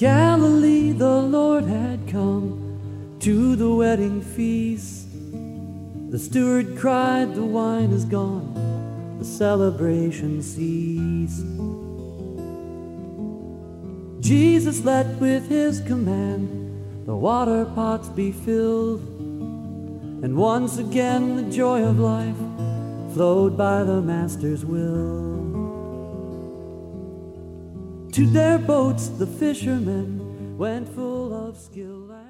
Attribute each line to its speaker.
Speaker 1: Galilee the Lord had come to the wedding feast. The steward cried, the wine is gone, the celebration ceased. Jesus let with his command the water pots be filled, and once again the joy of life flowed by the Master's will. To their boats the fishermen went full of skill.